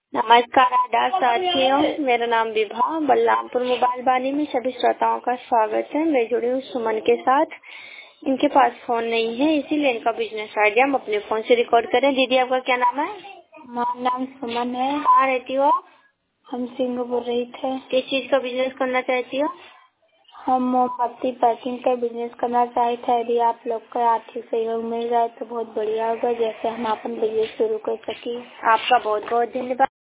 नमस्कार आदाब साथियों, मेरा नाम विभा बलरामपुर मोबाइल बानी में सभी श्रोताओं का स्वागत है। मैं जुड़ी हूँ सुमन के साथ। इनके पास फोन नहीं है, इसीलिए इनका बिजनेस आइडिया हम अपने फोन से रिकॉर्ड करें। दीदी आपका क्या नाम है? हमारा नाम सुमन है। कहाँ रहती हो आप? हम सिंगापुर रही थे। किस चीज का बिजनेस करना चाहती हो? हम मोमबत्ती पैकिंग का बिजनेस करना चाहते हैं। यदि आप लोग का आर्थिक सहयोग मिल जाए तो बहुत बढ़िया होगा, जैसे हम अपन बिजनेस शुरू कर सके। आपका बहुत बहुत धन्यवाद।